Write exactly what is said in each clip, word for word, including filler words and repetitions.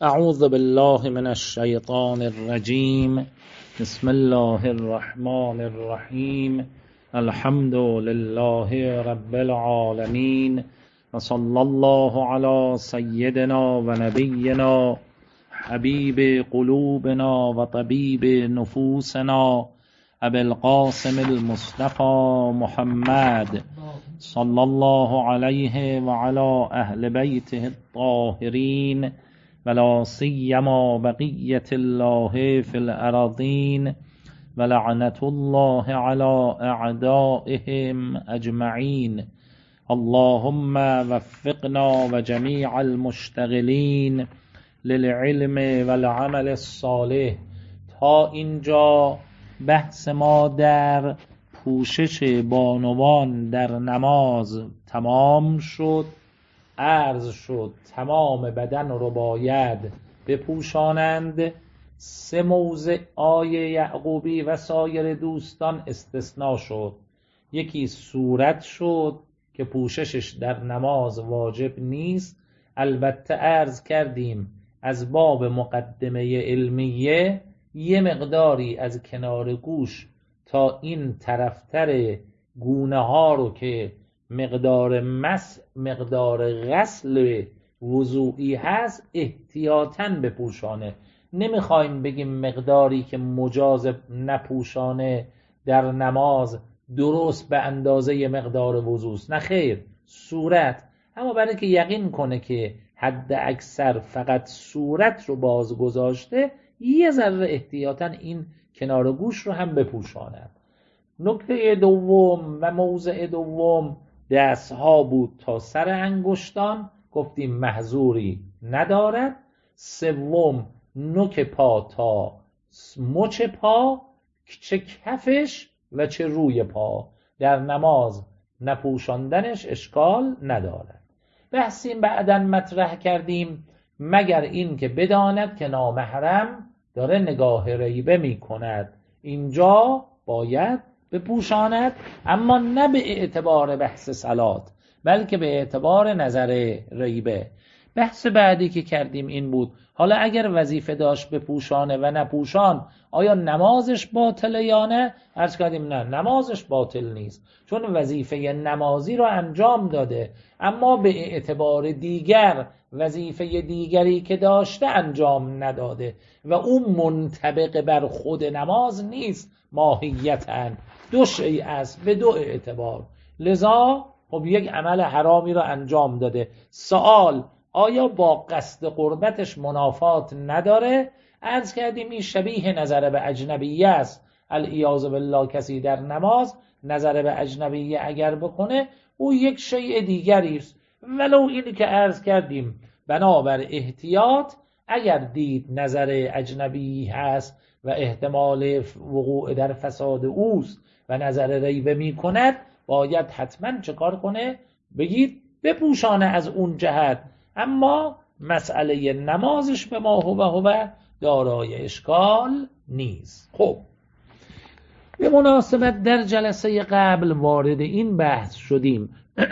اعوذ بالله من الشیطان الرجیم. بسم الله الرحمن الرحیم. الحمد لله رب العالمین و صلی الله علی سیدنا و نبینا حبیب قلوبنا و طبیب نفوسنا ابی القاسم المصطفى محمد صلی الله علیه و علی اهل بیته الطاهرین ولا سیما بقیة الله فی الارضین ولعنة الله علی اعدائهم اجمعین. اللهم وفقنا و جمیع المشتغلین للعلم والعمل الصالح. تا اینجا بحث ما در پوشش بانوان در نماز تمام شد. عرض شد تمام بدن رو باید بپوشانند. سه موضع آیه یعقوبی و سایر دوستان استثناء شد. یکی صورت شد که پوششش در نماز واجب نیست. البته عرض کردیم از باب مقدمه علمیه یه مقداری از کنار گوش تا این طرفتر گونه ها رو که مقدار مس مقدار غسل وضوعی هست احتیاطاً بپوشانه. نمیخوایم بگیم مقداری که مجاز نپوشانه در نماز درست به اندازه مقدار وضوست، نه خیر، صورت. اما برای که یقین کنه که حد اکثر فقط صورت رو باز گذاشته یه ذره احتیاطاً این کنار گوش رو هم بپوشاند. نکته دوم و موضع دوم دست ها بود تا سر انگشتان، گفتیم محظوری ندارد. سوم نوک پا تا مچ پا، چه کفش و چه روی پا در نماز نپوشاندنش اشکال ندارد. بحثیم بعداً مطرح کردیم مگر این که بداند که نامحرم داره نگاه ریبه می کند، اینجا باید بپوشاند، اما نه به اعتبار بحث صلات بلکه به اعتبار نظر ریبه. بحث بعدی که کردیم این بود حالا اگر وظیفه داشت بپوشانه و نپوشان آیا نمازش باطله یا نه؟ عرض کردیم نه، نمازش باطل نیست، چون وظیفه نمازی رو انجام داده، اما به اعتبار دیگر وظیفه دیگری که داشته انجام نداده و اون منطبق بر خود نماز نیست. ماهیتاً دو شیء است به دو اعتبار، لذا خب یک عمل حرامی رو انجام داده. سوال آیا با قصد قربتش منافات نداره؟ عرض کردیم این شبیه نظر به اجنبیه است. العیاذ بالله کسی در نماز نظر به اجنبیه اگر بکنه او یک شیء دیگری است، ولو اینی که عرض کردیم بنابر احتیاط اگر دید نظر اجنبی هست و احتمال وقوع در فساد اوست و نظر ریبه می کند باید حتما چه کار کنه؟ بگید بپوشانه از اون جهت، اما مسئله نمازش به ما هو هو دارای اشکال نیست. خب به مناسبت در جلسه قبل وارد این بحث شدیم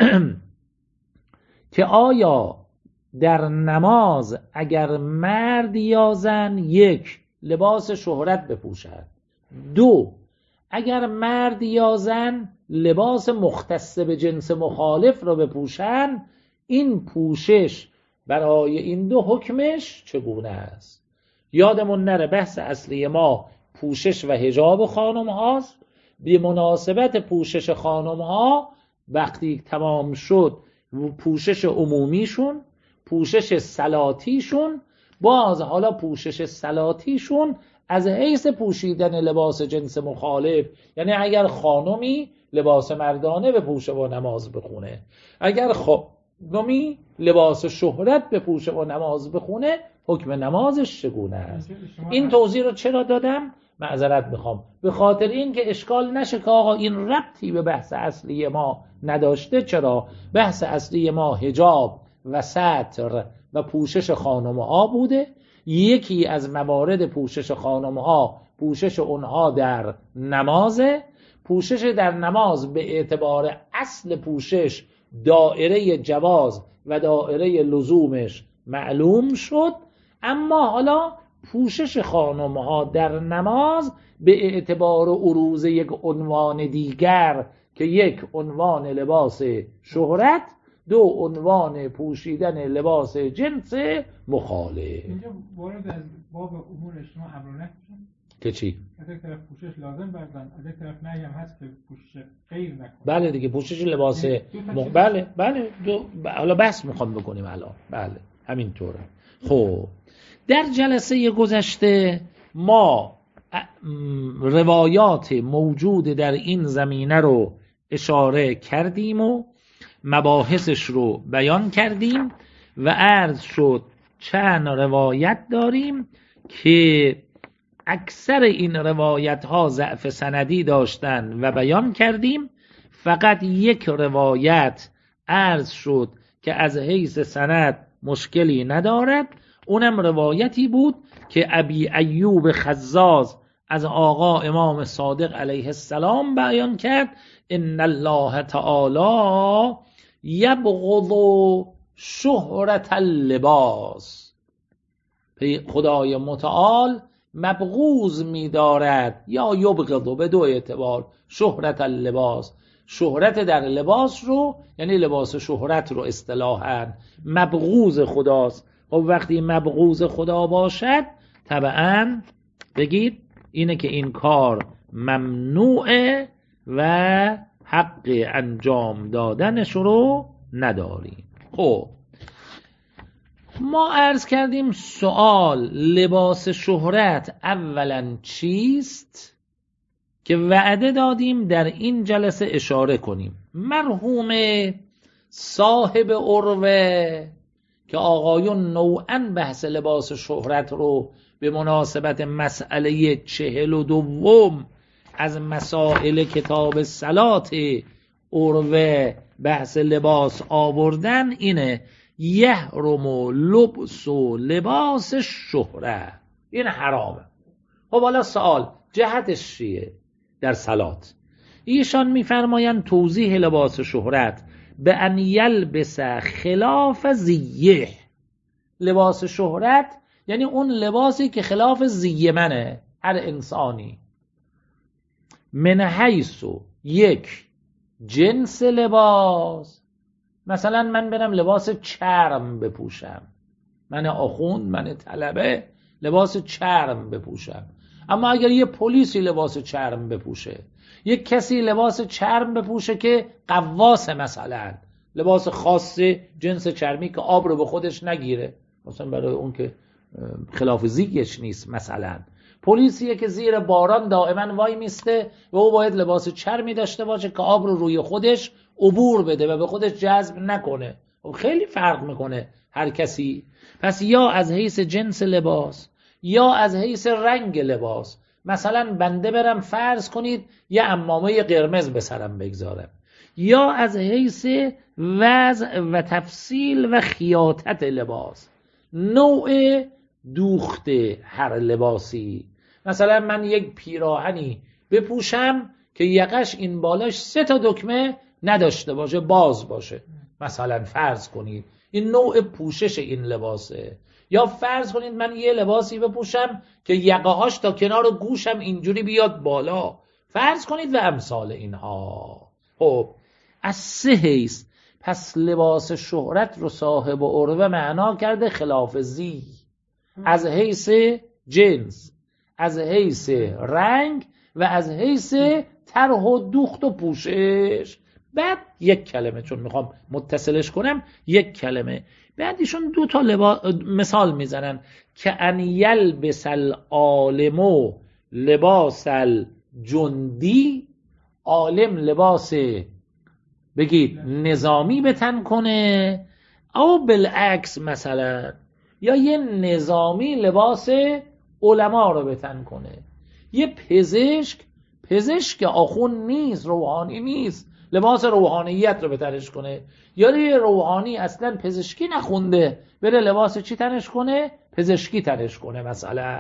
که آیا در نماز اگر مرد یا زن یک لباس شهرت بپوشد، دو اگر مرد یا زن لباس مختص به جنس مخالف را بپوشن، این پوشش برای این دو حکمش چگونه است؟ یادمون نره بحث اصلی ما پوشش و حجاب خانم هاست. به مناسبت پوشش خانم ها وقتی تمام شد پوشش عمومیشون، پوشش صلاتیشون، باز حالا پوشش صلاتیشون از حیث پوشیدن لباس جنس مخالف، یعنی اگر خانمی لباس مردانه بپوشه و نماز بخونه، اگر خانمی لباس شهرت بپوشه و نماز بخونه، حکم نمازش چگونه است؟ این توضیح رو چرا دادم؟ معذرت میخوام، به خاطر این که اشکال نشه که آقا این ربطی به بحث اصلی ما نداشته. چرا؟ بحث اصلی ما حجاب و ستر و پوشش خانم‌ها بوده. یکی از موارد پوشش خانم‌ها پوشش اونها در نمازه. پوشش در نماز به اعتبار اصل پوشش دائره جواز و دائره لزومش معلوم شد. اما حالا پوشش خانم ها در نماز به اعتبار عروض یک عنوان دیگر که یک عنوان لباس شهرت، دو عنوان پوشیدن لباس جنس مخالف. اینجا وارد از باب امور اجتماع امرونه که چی؟ از یک طرف پوشش لازم بردن، از یک طرف نهی هم هست که پوشش غیر نکنه. بله دیگه، پوشش لباس م... بله بله دو... حالا بحث میخوام بکنیم الان. بله همینطوره. خب در جلسه گذشته ما روایات موجود در این زمینه رو اشاره کردیم و مباحثش رو بیان کردیم و عرض شد چند روایت داریم که اکثر این روایت ها ضعف سندی داشتن و بیان کردیم. فقط یک روایت عرض شد که از حیث سند مشکلی ندارد، اونم روایتی بود که ابی ایوب خزاز از آقا امام صادق علیه السلام بیان کرد ان الله تعالی یبغض شهرت اللباس، خدای متعال مبغوض می دارد یا یبغض به دو اعتبار شهرت اللباس، شهرت در لباس رو، یعنی لباس شهرت رو اصطلاحاً مبغوض خداست. خب وقتی مبغوض خدا باشد طبعاً بگید اینه که این کار ممنوعه و حق انجام دادنش رو نداریم. خب ما عرض کردیم سوال لباس شهرت اولا چیست که وعده دادیم در این جلسه اشاره کنیم. مرحوم صاحب عروه که آقایون نوعاً بحث لباس شهرت رو به مناسبت مسئله چهل و دوم از مسائل کتاب صلات عروه بحث لباس آوردن، اینه یحرم لبس و لباس شهرت، این حرامه. خب حالا سوال جهتش چیه در صلات؟ ایشان میفرمایند توضیح لباس شهرت به ان یلبس خلاف زیه، لباس شهرت یعنی اون لباسی که خلاف زیه منه هر انسانی، من حیث یک جنس لباس، مثلا من برم لباس چرم بپوشم، من آخوند من طلبه لباس چرم بپوشم، اما اگر یه پلیسی لباس چرم بپوشه، یک کسی لباس چرم بپوشه که قواس، مثلا لباس خاص جنس چرمی که آب رو به خودش نگیره، مثلا برای اون که خلاف زیگش نیست، مثلا پلیسیه که زیر باران دائما وای میسته و او باید لباس چرمی داشته باشه که آب رو روی خودش عبور بده و به خودش جذب نکنه. خیلی فرق میکنه هر کسی. پس یا از حیث جنس لباس یا از حیث رنگ لباس، مثلا بنده برم فرض کنید یه عمامه قرمز به سرم بگذارم، یا از حیث وضع و تفصیل و خیاطت لباس، نوع دوخت هر لباسی، مثلا من یک پیراهنی بپوشم که یقش این بالاش سه تا دکمه نداشته باشه، باز باشه، مثلا فرض کنید این نوع پوشش این لباسه. یا فرض کنید من یه لباسی بپوشم که یقه هاش تا کنار گوشم اینجوری بیاد بالا، فرض کنید و امثال اینها. خب از سه حیث پس لباس شهرت رو صاحب عروه معنا کرده خلاف زی، از حیث جنس، از حیث رنگ و از حیث طرح و دوخت و پوشش. بعد یک کلمه، چون میخوام متصلش کنم، یک کلمه بعد ایشون دو تا لبا... مثال میزنن که ان یلبس العالم لباس الجندی، عالم لباس بگید نظامی به تن کنه، او بالعکس مثلا یا یه نظامی لباس علما رو به تن کنه، یه پزشک پزشک آخون نیست، روحانی نیست، لباس روحانیت رو به تنش کنه، یا یه روحانی اصلا پزشکی نخونده بره لباس چی تنش کنه؟ پزشکی تنش کنه مثلا.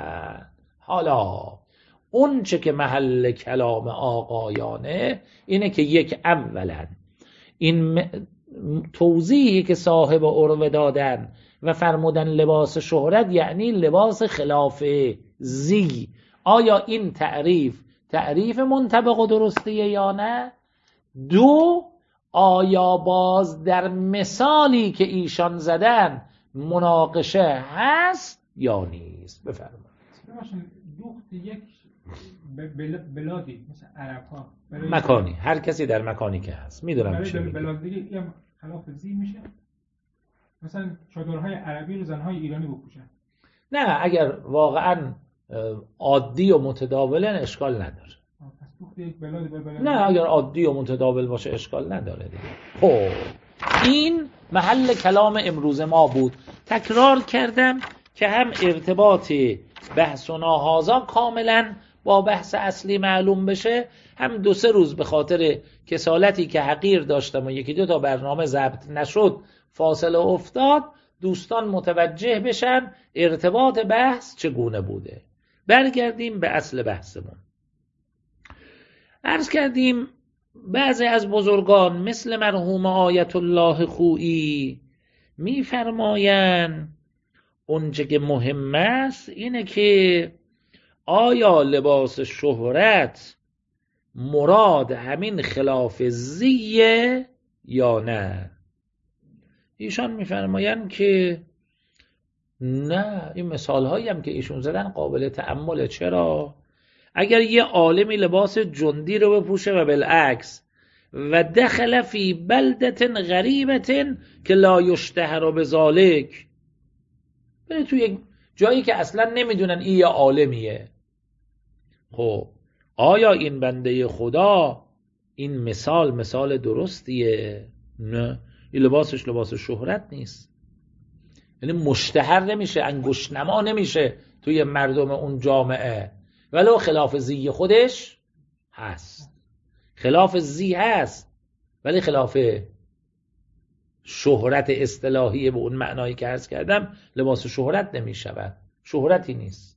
حالا اون چه که محل کلام آقایانه اینه که یک، اولا این توضیحی که صاحب عروه دادن و فرمودن لباس شهرت یعنی لباس خلاف زی. آیا این تعریف تعریف منطبق و درستیه یا نه؟ دو، آیا باز در مثالی که ایشان زدن مناقشه هست یا نیست؟ بفرمایید. دوخت یک بلادی مثل عرب ها مکانی، هر کسی در مکانی که هست میدونم چی میگه. بلاد دیگه یا خلاف زی میشه، مثلا چادرهای عربی رو زنهای ایرانی بپوشن. نه، اگر واقعا عادی و متداولن اشکال نداره. پس دوخت یک بلادی به بلادی. نه، اگر عادی و متداول باشه اشکال نداره دیگه. خب این محل کلام امروز ما بود. تکرار کردم که هم ارتباط بحث و ناهازا کاملا با بحث اصلی معلوم بشه، هم دو سه روز به خاطر کسالتی که حقیر داشتم و یکی دو تا برنامه ضبط نشد فاصله افتاد، دوستان متوجه بشن ارتباط بحث چگونه بوده. برگردیم به اصل بحثمون. عرض کردیم بعضی از بزرگان مثل مرحوم آیت الله خویی میفرمایند اونچه که مهم است اینه که آیا لباس شهرت مراد همین خلاف زیه یا نه؟ ایشان میفرمایند که نه، این مثال هایی هم که ایشون زدن قابل تأمله. چرا؟ اگر یه عالمی لباس جندی رو بپوشه و بالعکس و دخل فی بلدت غریبت که لا یشتهر بذالک، بره توی یک جایی که اصلا نمیدونن این یه عالمیه، خب آیا این بنده خدا این مثال مثال درستیه؟ نه، این لباسش لباس شهرت نیست، یعنی مشتهر نمیشه، انگشت نما نمیشه توی مردم اون جامعه، ولو خلاف زی خودش هست. خلاف زی هست ولی خلاف شهرت اصطلاحی به اون معنایی که عرض کردم لباس شهرت نمیشود، شهرتی نیست.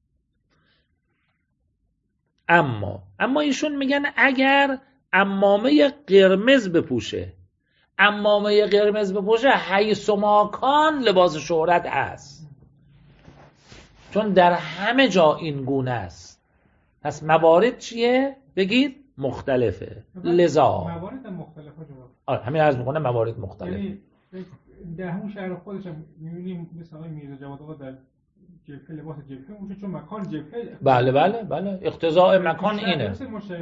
اما اما ایشون میگن اگر عمامه قرمز بپوشه، عمامه قرمز بپوشه حیث و ماکان لباس شهرت هست، چون در همه جا این گونه است. پس موارد چیه؟ بگید مختلفه. لذا موارد مختلفه جواب. آره همین عرض میکنه موارد مختلفه. یعنی در همون شهر خودش هم می‌بینیم مثل آقای میرزا جواد آقا در جبهه لباس جبهه اون چون مکان جبهه. بله بله بله اقتضاء مکان اینه.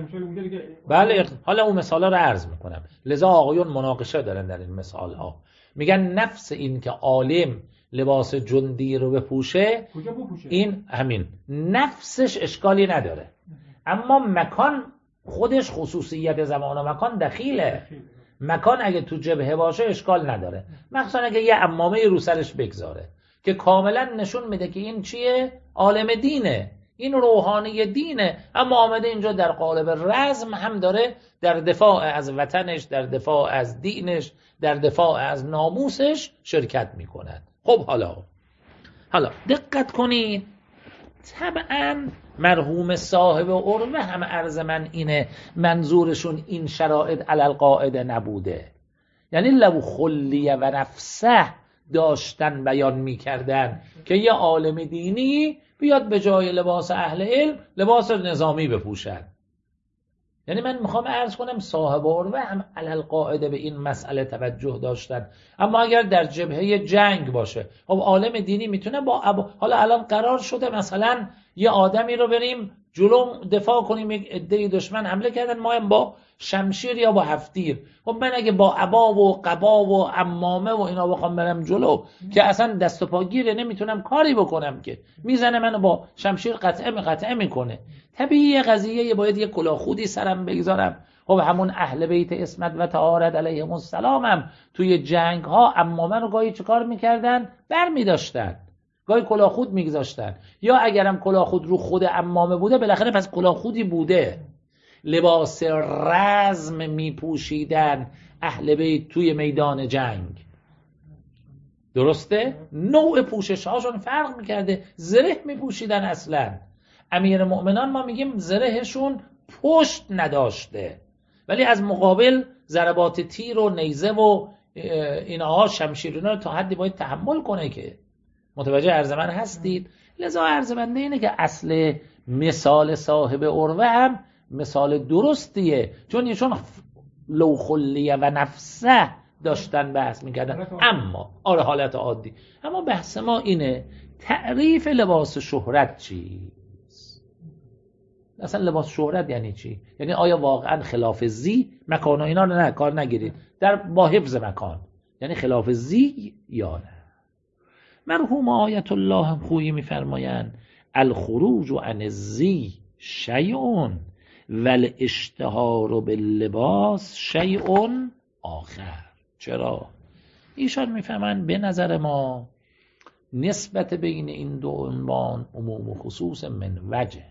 بله اخ... حالا اون مثالا رو عرض میکنم. لذا آقایون مناقشه دارن در این مثال ها. میگن نفس این که عالم لباس جندی رو بپوشه این همین نفسش اشکالی نداره، اما مکان خودش خصوصیت زمان و مکان دخیله. مکان اگه تو جبهه باشه اشکال نداره، مخصوصا اگه یه عمامه رو سرش بگذاره که کاملا نشون میده که این چیه؟ عالم دینه، این روحانی دینه، اما آمده اینجا در قالب رزم هم داره در دفاع از وطنش، در دفاع از دینش، در دفاع از ناموسش شرکت میکند. خب حالا حالا دقت کنید، طبعا مرحوم صاحب عروه هم عرض من اینه منظورشون این شرایط علی القاعده نبوده، یعنی لو خلیه و نفسه داشتن بیان میکردن که یه عالم دینی بیاد به جای لباس اهل علم لباس نظامی بپوشن. یعنی من میخوام عرض کنم صاحب عروه هم علی القاعده به این مسئله توجه داشتن، اما اگر در جبهه جنگ باشه خب عالم دینی میتونه با ابو... حالا الان قرار شده مثلا یه آدمی رو بریم جلو دفاع کنیم، یک عده دشمن حمله کردن، ما هم با شمشیر یا با هفتیر، خب من اگه با عبا و قبا و عمامه و اینا بخوام برم جلو که اصلا دست و پا گیره نمیتونم کاری بکنم، که میزنه منو با شمشیر قطعه می قطعه میکنه. طبیعی قضیه باید یه کلاه خودی سرم بگذارم. خب همون اهل بیت اسمت و طهارت علیهم السلام هم توی جنگ ها عمامه رو گاهی چیکار میکردن؟ بر میداشتن، گاهی کلاه خود میگذاشتن، یا اگرم کلاه خود رو خود عمامه بوده بالاخره پس کلاه خودی بوده. لباس رزم میپوشیدن اهل بیت توی میدان جنگ، درسته؟ نوع پوشش هاشون فرق میکرده، زره میپوشیدن. اصلا امیر مؤمنان ما میگیم زرهشون پشت نداشته، ولی از مقابل ضربات تیر و نیزه و اینها شمشیرونه رو تا حدی باید تحمل کنه که متوجه عرض من هستید. لذا عرض بنده اینه که اصل مثال صاحب عروه هم مثال درستیه، چون ایشون لو خلیه و نفسه داشتن بحث میکردن. اما آره حالت عادی. اما بحث ما اینه تعریف لباس شهرت چی؟ اصلا لباس شهرت یعنی چی؟ یعنی آیا واقعا خلاف زی مکان و اینا رو نه کار نگیرید در با حفظ مکان، یعنی خلاف زی یا نه؟ مرحوم آیت الله خویی میفرمایند الخروج عن الزی شیء والاشتهار باللباس شیء آخر. چرا؟ ایشان میفهمن به نظر ما نسبت بین این دو عنوان عموم و خصوص من وجه.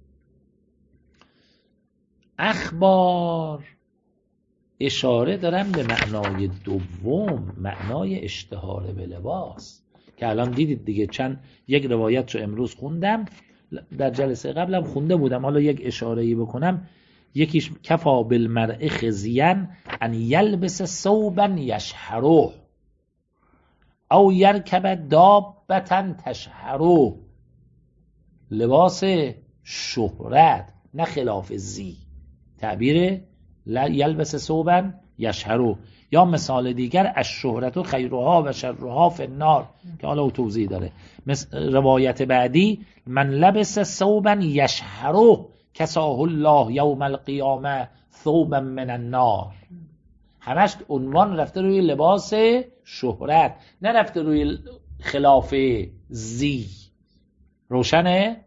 اخبار اشاره دارن به معنای دوم، معنای اشتهار به لباس که الان دیدید دیگه. چند یک روایت رو امروز خوندم، در جلسه قبلم خونده بودم، حالا یک اشاره‌ای بکنم. یکیش کفا بالمرء خزیان ان یلبس ثوبا یشهره او یرکب دابة تشهره. لباس شهرت نه خلاف زی، تعبیر یلبس ثوبا یشهره. یا مثال دیگر الشهرت خیرها و شرها فی النار که حالا او توضیح داره. روایت بعدی من لبس ثوبا یشهره کساه الله یوم القیامه ثوبا من النار. همش عنوان رفته روی لباس شهرت، نه رفته روی خلاف زی. روشنه؟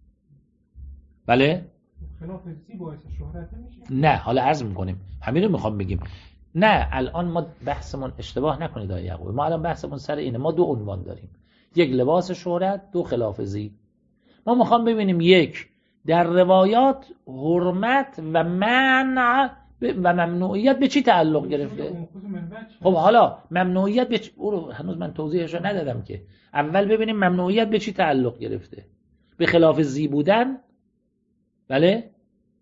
بله؟ خلاف زی باعث شهرت نمیشه؟ نه، حالا عرض میکنیم همین رو میخوام بگیم. نه الان ما بحثمون اشتباه نکنید آقای یعقوبی، ما الان بحثمون سر اینه. ما دو عنوان داریم، یک لباس شهرت، دو خلاف زی. ما میخوام ببینیم یک در روایات حرمت و منع و ممنوعیت به چی تعلق گرفته. خب حالا ممنوعیت به چی؟ او رو هنوز من توضیحش رو ندادم که. اول ببینیم ممنوعیت به چی تعلق گرفته. به خلاف زی بودن. بله؟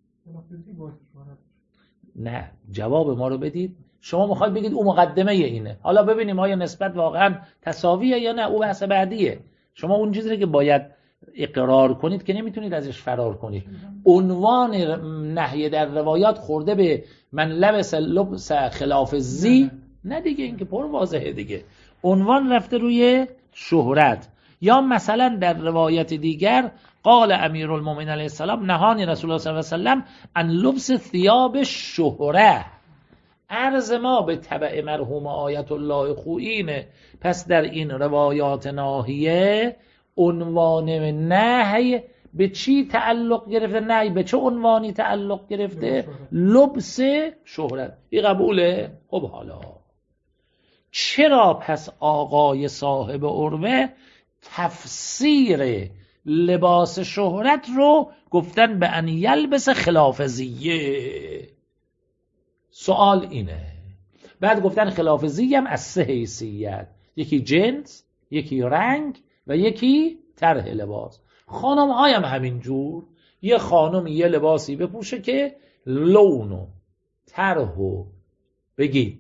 نه، جواب ما رو بدید. شما میخواید بگید او مقدمه اینه، حالا ببینیم آیا نسبت واقعا تساویه یا نه، او بحث بعدیه. شما اون چیزی که باید اقرار کنید که نمیتونید ازش فرار کنید. عنوان نهی در روایات خورده به من لبس لبس خلاف زی، نه دیگه، این که پر واضحه دیگه. عنوان رفته روی شهرت. یا مثلا در روایت دیگر قال امیرالمومنین علیه السلام نهانی رسول الله صلی الله علیه و سلم ان لبس ثیاب شهره. عرض ما به تبع مرحوم آیت الله خویینه. پس در این روایات ناهیه عنوان نهی به چی تعلق گرفته؟ نهی به چه عنوانی تعلق گرفته؟ لبس شهرت. این قبوله؟ خب حالا چرا پس آقای صاحب عروه تفسیر لباس شهرت رو گفتن به ان یلبس خلاف زیه؟ سوال اینه. بعد گفتن خلاف زیه هم از سه حیثیت، یکی جنس، یکی رنگ و یکی طرح لباس. خانم های هم همین جور. یه خانم یه لباسی بپوشه که لونو طرحو بگی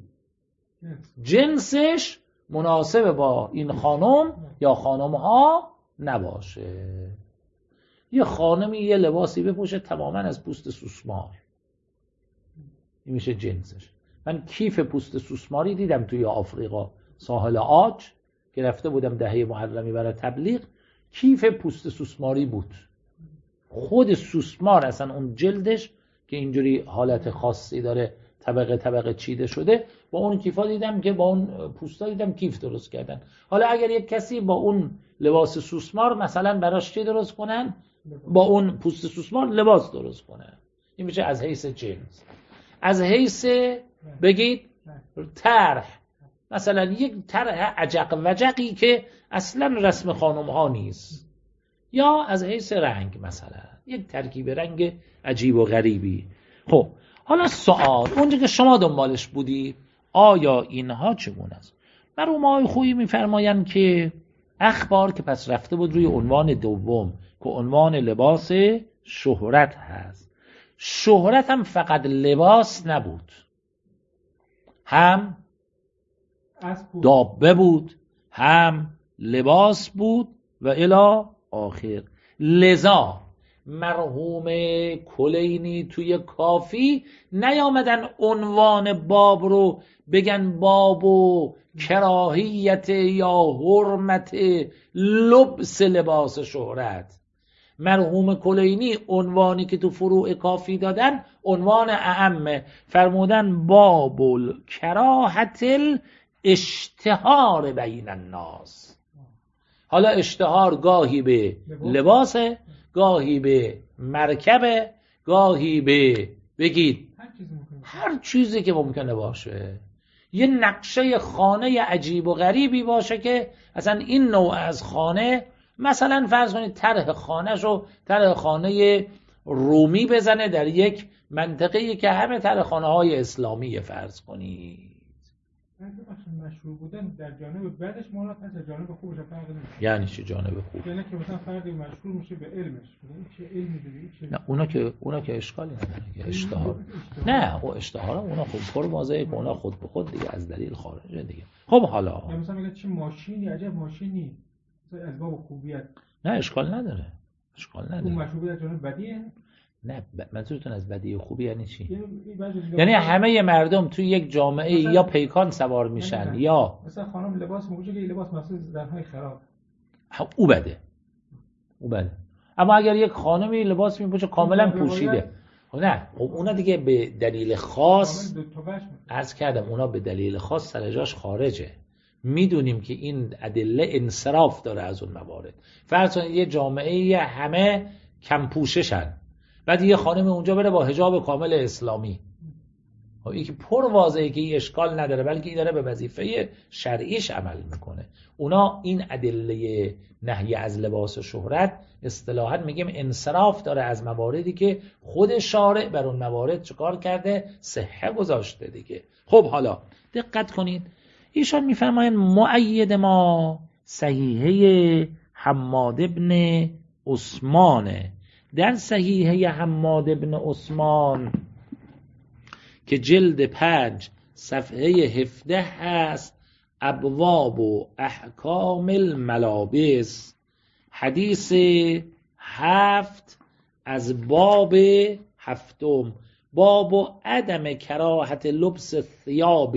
جنسش مناسب با این خانم یا خانم ها نباشه. یه خانمی یه لباسی بپوشه تماما از پوست سوسمار، این میشه جنسش. من کیف پوست سوسماری دیدم توی آفریقا ساحل عاج که رفته بودم دهه محرمی برای تبلیغ. کیف پوست سوسماری بود، خود سوسمار اصلا اون جلدش که اینجوری حالت خاصی داره، طبقه طبقه چیده شده، با اون کیفا دیدم که با اون پوستا دیدم کیف درست کردن. حالا اگر یک کسی با اون لباس سوسمار مثلا براش چی درست کنن، با اون پوست سوسمار لباس درست کنن، این میشه از حیث جنس. از حیث بگید طرح، مثلا یک طرح عجق وجقی که اصلا رسم خانم ها نیست. یا از حیث رنگ، مثلا یک ترکیب رنگ عجیب و غریبی. خب حالا سوال اونجا که شما دنبالش بودی، آیا اینها چگونه است؟ مرحوم آقای خویی میفرمایند که اخبار که پس رفته بود روی عنوان دوم که عنوان لباس شهرت هست. شهرت هم فقط لباس نبود، هم دابه بود، هم لباس بود و الی آخر. لذا مرحوم کلینی توی کافی نیامدن عنوان باب رو بگن باب و کراهیت یا حرمت لبس لباس شهرت. مرحوم کلینی عنوانی که تو فروع کافی دادن عنوان اعمه، فرمودن باب کراهت الاشتهار بین الناس. حالا اشتهار گاهی به لباسه، گاهی به مرکبه، گاهی به بگید هر چیزی که ممکنه باشه. یه نقشه خانه عجیب و غریبی باشه که اصلا این نوع از خانه، مثلا فرض کنید طرح خانه‌ش رو طرح خانه رومی بزنه در یک منطقه‌ای که همه طرح خانه‌های اسلامی فرض کنید. مشهور بودن در جانب بعدش مالات هست، جانب خوبش فرق نمیکنه. یعنی چی جانب خوب؟ یعنی که مثلا فردی مشهور میشه به علمش، چه علمی داره، نه اونا که اونا که اشکالی نداره که اشتهار. نه او اشتهار اونا خود پر واضحه که اونا خود به خود دیگه از دلیل خارجه دیگه. خب حالا مثلا میگه چه ماشینی، عجب ماشینی از باب خوبیت. نه اشکال نداره، اشکال نداره. اون مشهور در جانب بدیه. نه منظورتون از بدی و خوبی یعنی چی؟ یعنی همه مردم توی یک جامعه یا پیکان سوار میشن یا مثلا خانم لباس موجه که لباس مثلا زنهای خراب، او بده او بده. اما اگر یک خانمی لباس میپوشه کاملا پوشیده، نه اونا دیگه به دلیل خاص عرض کردم اونا به دلیل خاص سر جاش خارجه. میدونیم که این ادله انصراف داره از اون موارد. فرض کنید یه جامعه همه کم پوششن، بعد یه خانم اونجا بره با حجاب کامل اسلامی، این که پر واضحه که این اشکال نداره، بلکه این داره به وظیفه شرعیش عمل میکنه. اونا این ادله نهی از لباس شهرت اصطلاحاً میگیم انصراف داره از مواردی که خود شارع بر اون موارد چکار کرده؟ صحه گذاشته دیگه. خب حالا دقت کنید، ایشان میفرمایند مؤید ما صحیحه حماد ابن عثمانه. در صحیحه حماد ابن عثمان که جلد پنج صفحه هفده هست، ابواب و احکام الملابس، حدیث هفت از باب هفتم، باب و عدم کراهت لبس ثیاب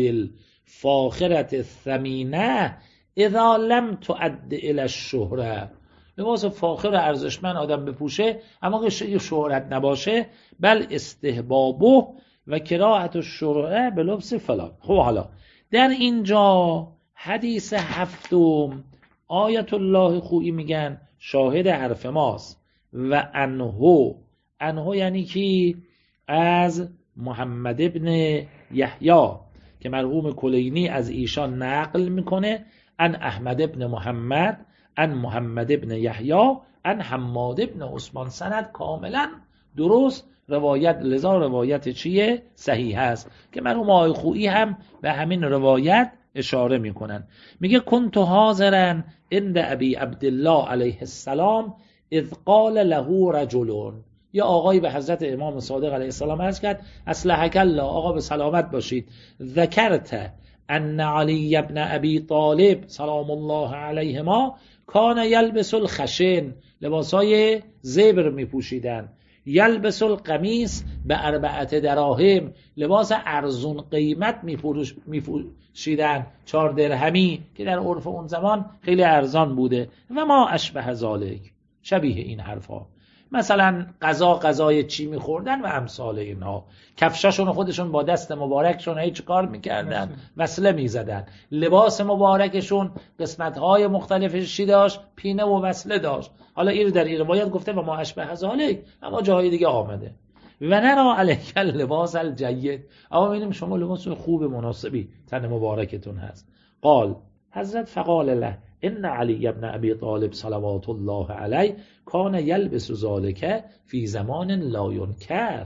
الفاخرت الثمینه اذا لم تؤد الى الشهره. لباس فاخر ارزشمند آدم بپوشه اما که شهرت نباشه، بل استحبابه و کراهت الشهره به لبس فلان. خب حالا در اینجا حدیث هفتم آیت الله خویی میگن شاهد حرف ماست و انهو انهو یعنی کی؟ از محمد ابن یحیی که مرحوم کلینی از ایشان نقل میکنه، ان احمد ابن محمد ان محمد ابن یحیی ان حماد ابن عثمان. سند کاملا درست روایت، لذا روایت چیه؟ صحیح هست که مرحوم آقای خویی هم به همین روایت اشاره میکنن. میگه کنت حاضرا عند ابی عبدالله علیه السلام اذ قال له رجل. یا آقای به حضرت امام صادق علیه السلام عرض کرد اصلحک الله، آقا به سلامت باشید، ذکرت ان علی ابن ابی طالب سلام الله علیهما کان یلبس الخشن، لباسای زبر می پوشیدن، یلبس القمیس به اربعت دراهم، لباس ارزون قیمت می پوشیدن، چهار درهمی که در عرف اون زمان خیلی ارزان بوده. و ما اشبه ذالک، شبیه این حرفا، مثلا غذا غذای چی میخوردن و امثال اینها. کفشاشون خودشون با دست مبارکشون هیچ کار میکردن؟ وصله میزدن. لباس مبارکشون قسمتهای مختلفش چی داشت؟ پینه و وصله داشت. حالا این در این روایت گفته و ما اشبه ذالک، اما جاهای دیگه آمده و نرا علیک لباس الجید، اما ببینیم شما لباس خوب مناسبی تن مبارکتون هست. قال حضرت فقال له ان علی ابن ابی طالب صلوات الله علیه کان یلبس ذالک فی زمان لا ینکر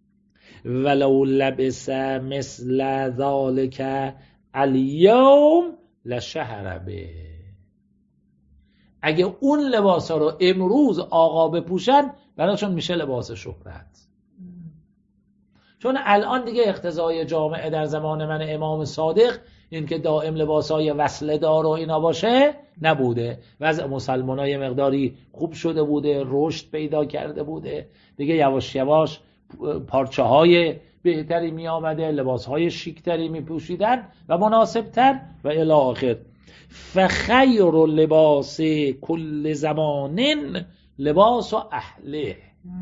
ولو لبس مثل ذالک الیوم لشهر به. اگه اون لباس ها رو امروز آقا بپوشن براشون میشه لباس شهرت. چون الان دیگه اقتضای جامعه در زمان من امام صادق این که دائم لباسای وصله دار و اینا باشه نبوده. وضع مسلمانای مقداری خوب شده بوده، رشد پیدا کرده بوده دیگه، یواش یواش پارچه های بهتری می آمده، لباس های شیکتری می پوشیدن و مناسبتر و الی آخر. فخیر لباس کل زمان لباس و اهله.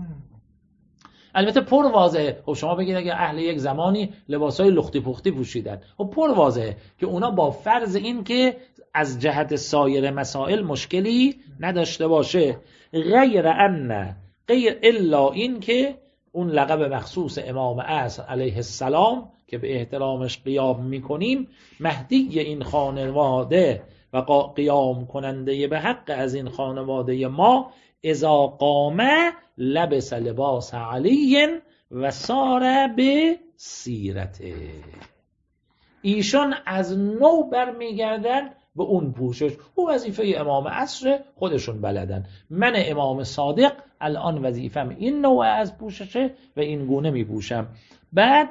البته پر واضحه. خب شما بگید اگه اهل یک زمانی لباسای لختی پختی پوشیدن، خب پر واضحه که اونا با فرض این که از جهت سایر مسائل مشکلی نداشته باشه، غیر ان غیر الا این که اون لقب مخصوص امام عصر علیه السلام که به احترامش قیام میکنیم، مهدی این خانواده و قیام کننده به حق از این خانواده ما، اذا قامه لبس لباس علی و سار به سیرته. ایشان از نو برمیگردن به اون پوشش. او وظیفه امام عصر خودشون بلدن. من امام صادق الان وظیفم این نوع از پوششه و این گونه می پوشم. بعد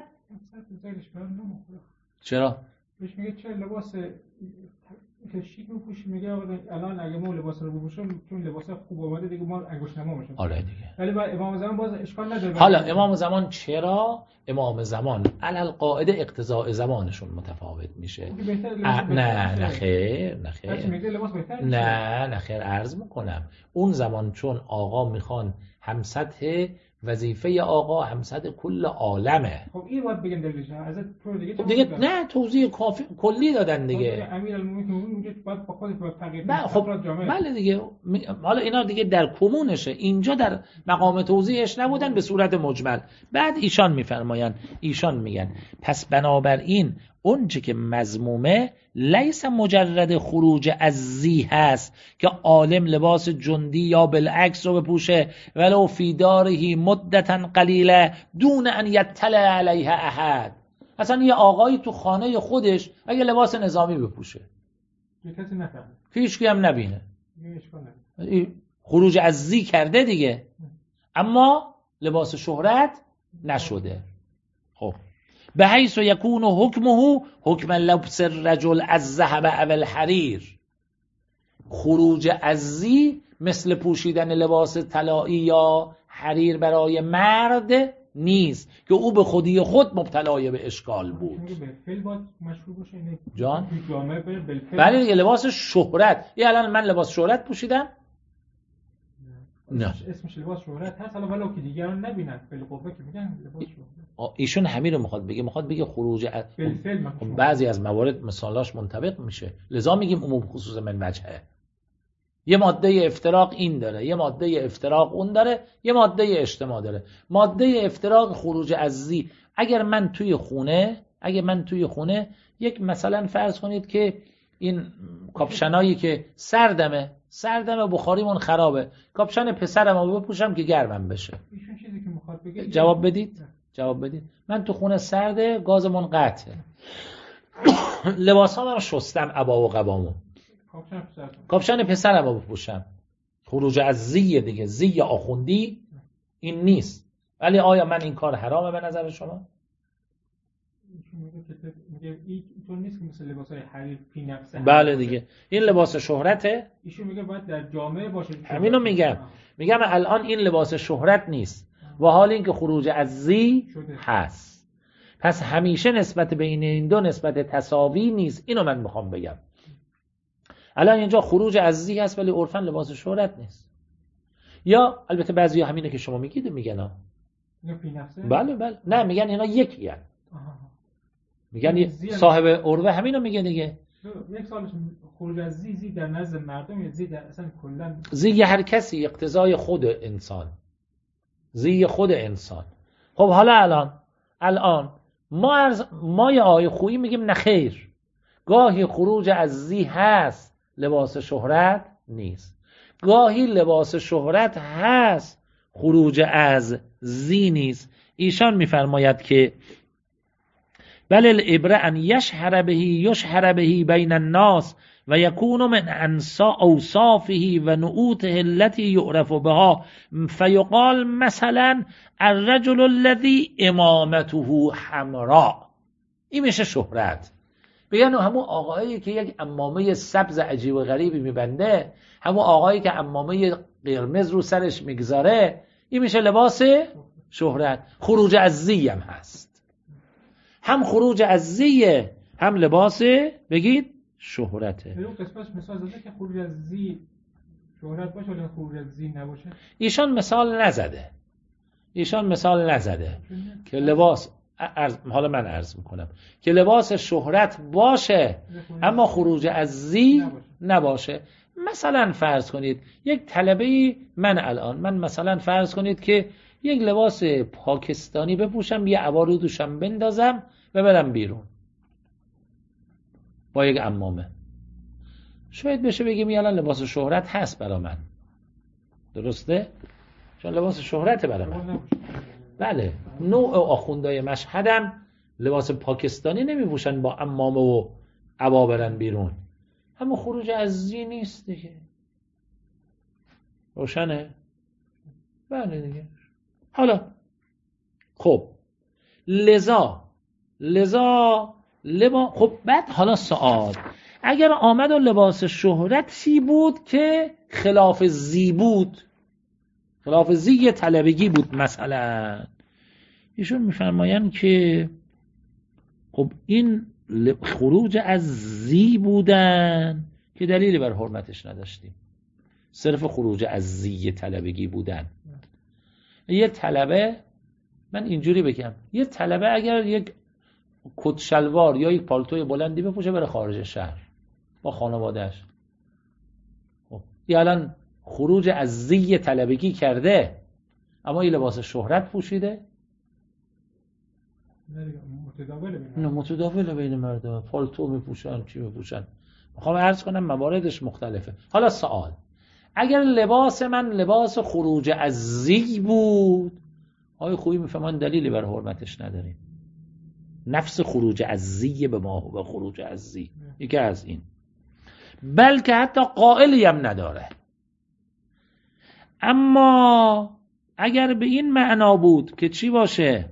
چرا؟ بهش میگه چه لباس شیک میپوشی، میگه الان اگه ما لباس رو بپوشیم چون لباس خوب اومده دیگه ما انگشت نما میشیم. آره دیگه. ولی با امام زمان باز اشکال نداره. حالا امام زمان چرا؟ امام زمان علل قاعده اقتضاء زمانشون متفاوت میشه. نه نه خیر نه خیر نه نه خیر عرض میکنم اون زمان چون آقا میخوان هم سطح وظیفه آقا هم سطح کل عالمه. خب این باید بگن دلیلش از تو دیگه دیگه نه توضیح کافی کلی دادن دیگه. امیرالمومنین میگه باید با خودش با تغییر خب بله دیگه. حالا اینا دیگه در کمونشه، اینجا در مقام توضیحش نبودن به صورت مجمل. بعد ایشان میفرمایند، ایشان میگن پس بنابراین اون چه که مذمومه لیس مجرد خروج از زی هست که عالم لباس جندی یا بالعکس رو بپوشه ولو فی دارهی مدتا قلیله دون ان یطلع علیها احد. اصلا یه آقایی تو خانه خودش اگه لباس نظامی بپوشه کسی نفهمه، هیچ کی هم نبینه، خروج از زی کرده دیگه، اما لباس شهرت نشده. خب به حیث یکون حکمه حکم لبس الرجل از ذهب او الحریر. خروج از زی مثل پوشیدن لباس طلایی یا حریر برای مرد نیست که او به خودی خود مبتلای به اشکال بود. جان؟ بله دیگه لباس شهرت. یه الان من لباس شهرت پوشیدم؟ نه اسمش لباس شهرت هست، حالا ولو که دیگران نبینن بالقوه که میگن لباس شهرت. ایشون همین رو میخواد بگه، میخواد بگه خروج از بعضی از موارد مثالاش منطبق میشه، لذا میگیم عموم خصوص من وجهه. یه ماده افتراق این داره، یه ماده افتراق اون داره، یه ماده اجتماع داره. ماده افتراق خروج از زی، اگر من توی خونه اگر من توی خونه یک مثلا فرض کنید که این کاپشنایی که سردمه سردمه بخاریمون خرابه، کاپشن پسرم رو بپوشم که گرمم بشه. ایشون چیزی که میخواد بگه جواب بدید نه. جواب بدید. من تو خونه سرده، گازمون قطعه، لباسام رو شستم، عبا و قبامو، کاپشن پسرم رو بپوشم، خروج از زی دیگه، زی آخوندی این نیست. ولی آیا من این کار حرامه به نظر شما؟ میگه اینطور نیست که مثل لباسای حریر فی نفسه. بله دیگه این لباس شهرته. ایشون میگه باید در جامعه باشه. همینو میگم. میگم الان این لباس شهرت نیست و حال این که خروج از زی هست. پس همیشه نسبت بین این دو نسبت تساوی نیست. اینو من میخوام بگم. الان اینجا خروج از زی هست ولی عرفاً لباس شهرت نیست. یا البته بعضیا همینه که شما میگید میگن ها. فی نفسه؟ بله بله. نه میگن اینا یکی هست. میگن صاحب عروه همینو میگه دیگه. یک سالش خروج از زی زی در نزد مردم یا زی در اصلا کلا زی هر کسی اقتضای خود انسان، زی خود انسان. خب حالا الان الان ما از ما یه آیه خویی میگیم نه خیر، گاهی خروج از زی هست لباس شهرت نیست، گاهی لباس شهرت هست خروج از زی نیست. ایشان میفرماید که بل العبره ان یشهر به یشهر به بین الناس و یکون من انسا اوصافه و نعوته التي یعرف بها فیقال مثلا الرجل الذي امامته حمراء. این میشه شهرت. بگن همون آقایی که یک عمامه سبز عجیب و غریبی میبنده، همون آقایی که عمامه قرمز رو سرش میگذاره، این میشه لباس شهرت. خروج از زی هم هست، هم خروج از زیه هم لباس بگید شهرته. در اون قسمتش مثال زده که خروج از زی شهرت باشه ولی خروج از زی نباشه. ایشان مثال نزده، ایشان مثال نزده که لباس عرض، حالا من عرض میکنم که لباس شهرت باشه اما خروج از زی نباشه. مثلا فرض کنید یک طلبه‌ای، من الان من مثلا فرض کنید که یک لباس پاکستانی بپوشم، یه عبا رو دوشم بندازم و برم بیرون با یک عمامه، شاید بشه بگیم الان لباس شهرت هست برا من، درسته؟ چون لباس شهرته برا من. بله، نوع آخوندهای مشهدم لباس پاکستانی نمیپوشن با عمامه و عبا برن بیرون، اما خروج از زی نیست دیگه. روشنه؟ بله دیگه. حالا خب لذا لذا لبا خب بعد حالا سوال، اگر آمد و لباس شهرتی بود که خلاف زی بود، خلاف زی طلبگی بود، مثلا ایشون میفرمایند که خب این خروج از زی بودن که دلیلی بر حرمتش نداشتیم، صرف خروج از زی طلبگی بودن. یه طلبه، من اینجوری بگم، یه طلبه اگر یک کت شلوار یا یک پالتوی بلندی بپوشه بره خارج شهر با خانوادهش، خب یه الان خروج از زی طلبگی کرده اما این لباس شهرت پوشیده، نه متداول بین مردم، پالتو میپوشن، چی میپوشن. میخوام عرض کنم مواردش مختلفه. حالا سوال، اگر لباس من لباس خروج از زی بود، آیا خوبی میفهمن دلیلی بر حرمتش نداریم، نفس خروج از زی به ما و خروج از زی یکی از این، بلکه حتی قائلی هم نداره. اما اگر به این معنا بود که چی باشه؟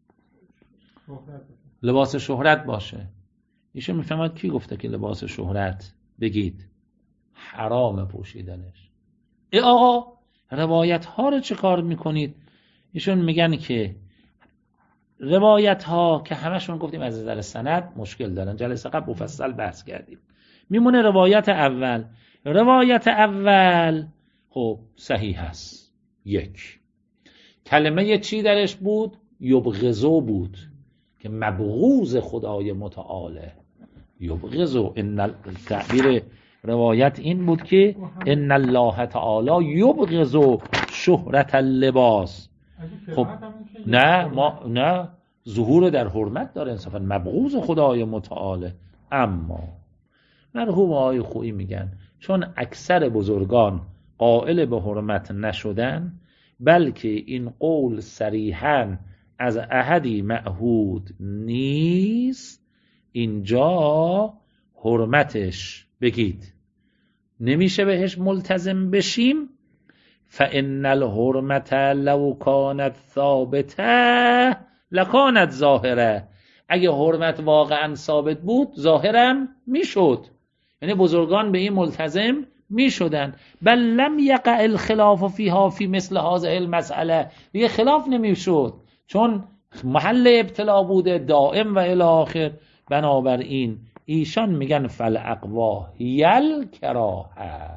لباس شهرت باشه، ایشون میفهمد کی گفته که لباس شهرت بگید حرام پوشیدنش؟ ای آقا روایت ها رو چه کار میکنید؟ ایشون میگن که روایت ها که همشون گفتیم از نظر سند مشکل دارن، جلسه قبل مفصل بحث کردیم. میمونه روایت اول. روایت اول خب صحیح هست. یک کلمه چی درش بود؟ یبغضو بود که مبغوض خدای متعاله. یبغضو، ان تعبیر روایت این بود که ان الله تعالی یبغضو شهرت اللباس. خب نه ما نه ظهور در حرمت داره انصافا، مبغوض خدای متعاله. اما مرحوم آقای خویی میگن چون اکثر بزرگان قائل به حرمت نشدن، بلکه این قول صریحاً از احدی معهود نیست، اینجا حرمتش بگید نمیشه بهش ملتزم بشیم. فإن الحرمت لو کانت ثابته لکانت ظاهره. اگه حرمت واقعا ثابت بود ظاهرم میشد، یعنی بزرگان به این ملتزم میشدن. بل لم یقع الخلاف فیها فی مثل هذه المسئله، دیگه خلاف نمیشد چون محل ابتلا بوده دائم و الی آخر. بنابراین ایشان میگن فالاقوا هی الکراهه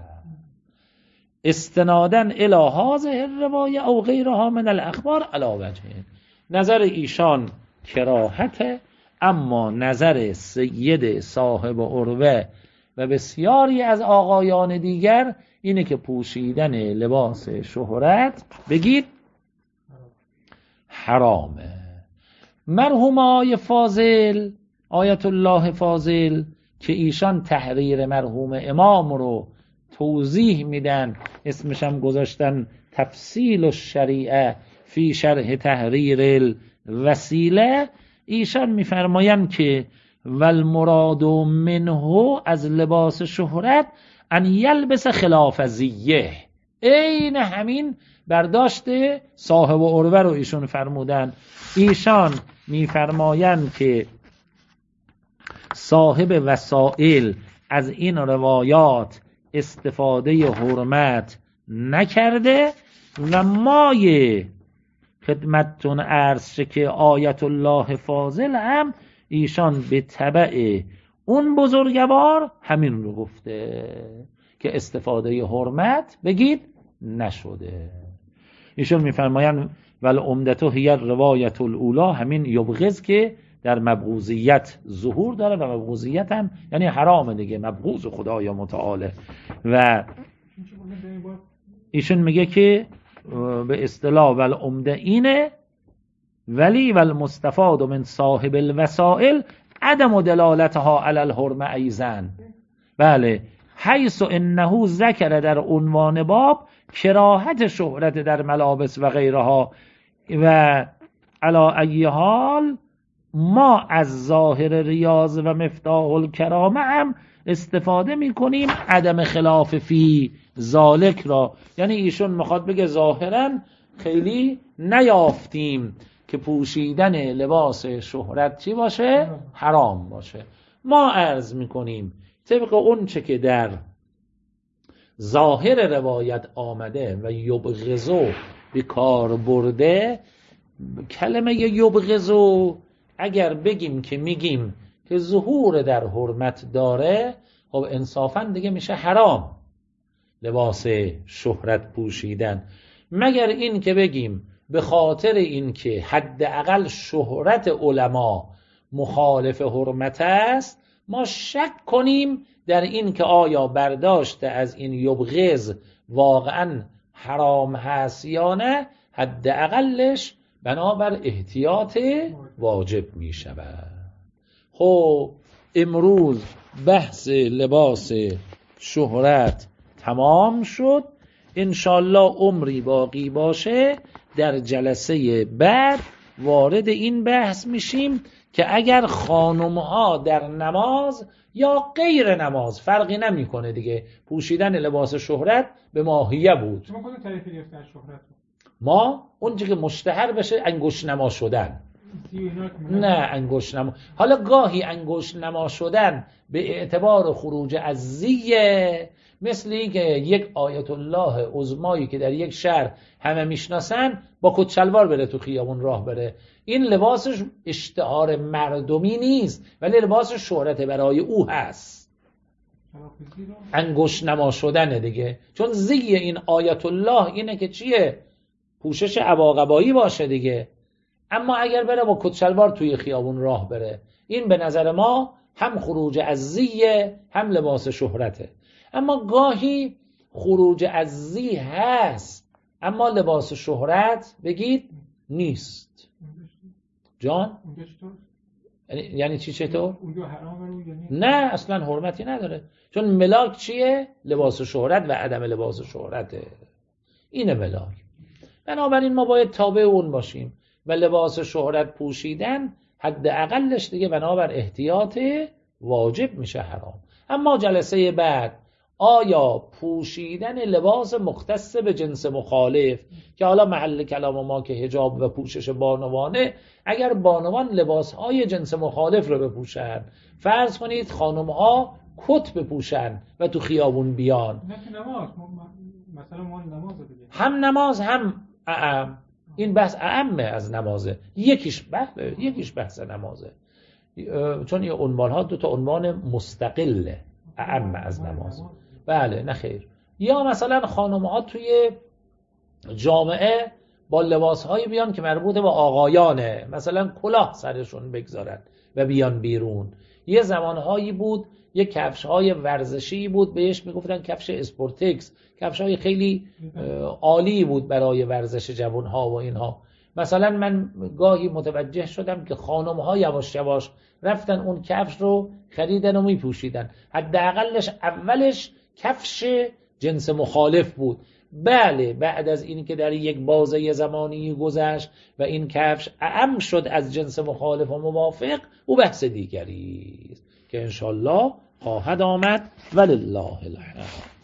استنادن الی هذه الروایه او غیرها من الاخبار علی وجه. نظر ایشان کراهته، اما نظر سید صاحب عروه و بسیاری از آقایان دیگر اینه که پوشیدن لباس شهرت بگید حرامه. مرحوم آقای فاضل، آیت الله فاضل، که ایشان تحریر مرحوم امام رو توضیح میدن، اسمش هم گذاشتن تفصیل الشریعه فی شرح تحریر الوسیله. ایشان میفرمایند که والمراد منه از لباس شهرت ان یلبس خلاف زیه، این همین برداشت صاحب عروه رو ایشون فرمودن. ایشان میفرمایند که صاحب وسائل از این روایات استفاده حرمت نکرده و مایه خدمتتون عرض شه که آیت الله فاضل هم ایشان به تبع اون بزرگوار همین رو گفته که استفاده حرمت بگید نشده. ایشون میفرمایند ول عمدته هی روایت الاولی، همین یبغض که در مبغوضیت ظهور داره و مبغوضیت هم یعنی حرام دیگه، مبغوض خدای متعال. و ایشون میگه که به اصطلاح ول عمده اینه ولی ول مستفاد من صاحب الوسائل عدم دلالتها علی الحرمه ایزن. بله، حیث انه ذکر در عنوان باب کراهت شهرت در ملابس و غیرها و علی ای حال ما از ظاهر ریاض و مفتاح الکرامه هم استفاده میکنیم عدم خلاف فی ذالک را. یعنی ایشون میخواد بگه ظاهرا خیلی نیافتیم که پوشیدن لباس شهرت چی باشه؟ حرام باشه. ما عرض میکنیم طبق اون چه که در ظاهر روایت آمده و یبغضو به کار برده، کلمه یبغضو اگر بگیم که میگیم که ظهور در حرمت داره، خب انصافا دیگه میشه حرام لباس شهرت پوشیدن، مگر این که بگیم به خاطر این که حداقل شهرت علما مخالف حرمت است، ما شک کنیم در این که آیا برداشت از این یبغض واقعا حرام هست یا نه، حداقلش بنابر احتیاط واجب می شود. خب امروز بحث لباس شهرت تمام شد. انشالله عمری باقی باشه در جلسه بعد وارد این بحث میشیم که اگر خانم‌ها در نماز یا غیر نماز فرقی نمیکنه دیگه، پوشیدن لباس شهرت به ماهیه بود. شما خودتون تعریف گرفتن شهرت؟ ما اونجا که مشتهر بشه انگشت نما شدن. نه انگشت نما، حالا گاهی انگشت نما شدن به اعتبار خروج از زیه، مثل این که یک آیت الله عظمایی که در یک شهر همه میشناسن با کت شلوار بره تو خیابون راه بره، این لباسش اشتهار مردمی نیست ولی لباس شهرت برای او هست، انگشت نما شدنه دیگه. چون زی این آیت الله اینه که چیه؟ پوشش عباقبایی باشه دیگه. اما اگر بره با کت شلوار توی خیابون راه بره، این به نظر ما هم خروج از زیه هم لباس شهرته. اما گاهی خروج از زی هست اما لباس شهرت بگید نیست. جان؟ یعنی چی چطور؟ نه اصلا حرمتی نداره، چون ملاک چیه؟ لباس شهرت و عدم لباس شهرته، اینه ملاک. بنابراین ما باید تابع اون باشیم و لباس شهرت پوشیدن حداقلش دیگه بنابر احتیاط واجب میشه حرام. اما جلسه بعد آیا پوشیدن لباس مختص به جنس مخالف، که حالا محل کلام ما که حجاب و پوشش بانوانه، اگر بانوان لباسهای جنس مخالف رو بپوشن، فرض کنید خانمها کت بپوشن و تو خیابون بیان، نه نماز مثلا ما نماز دیگه، هم نماز هم اعم، این بحث اعمه از نمازه، یکیش بحث یکیش بحث نمازه، چون این عنوان ها دو تا عنوان مستقله، اعم از نماز. بله نه خیر. یا مثلا خانم ها توی جامعه با لباس هایی بیان که مربوط به آقایانه، مثلا کلاه سرشون بگذارن و بیان بیرون. یه زمانهایی بود یه کفش های ورزشی بود بهش میگفتن کفش اسپورتکس، کفش های خیلی عالی بود برای ورزش جوان ها و اینها. مثلا من گاهی متوجه شدم که خانم ها یواش یواش رفتن اون کفش رو خریدن و میپوشیدن، حداقلش اولش کفش جنس مخالف بود. بله بعد از این که در یک بازه زمانی گذشت و این کفش اعم شد از جنس مخالف و موافق، او بحث دیگری است که انشالله خواهد آمد. ولله الحمد.